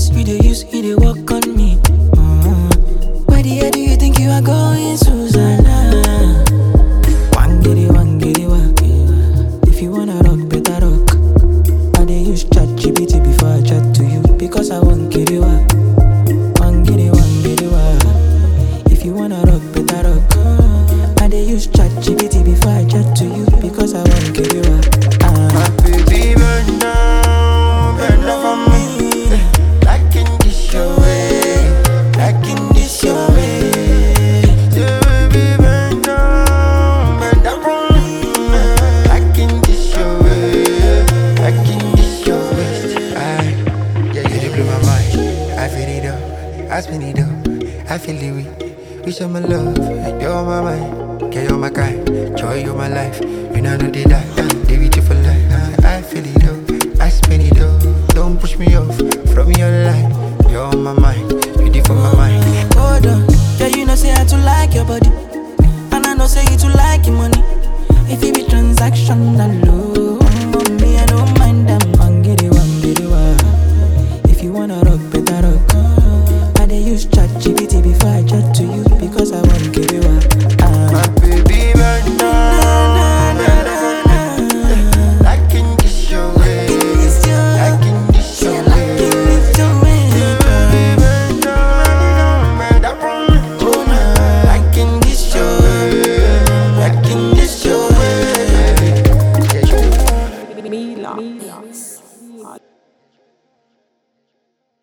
you dey walk on me. Where the hell do you think you are going, Susanna? One giddy, wa. If you wanna rock, better rock. I dey use ChatGPT before I chat to you because I want giddy, wa. One giddy, wa. If you wanna rock, better rock. I dey use ChatGPT before I chat to you because I want giddy, wa. My baby bend down for me. Like in this your way, like in this your way. Yeah, baby bend down for me. Like in this your way, like in this your way. Yeah, you dey blow my mind. I feel it up, I spin it up, I feel it weak. Wish I'm my love, you're on my mind, yeah, you're my kind, joy, you're my life. You know I know they die, they with you for life. I feel it up, I spin it up. Don't push me off from your line. You're on my mind, you did for my mind. Hold on, yeah, you know say I too like your body, and I know say you too like your money. If it be transaction, I know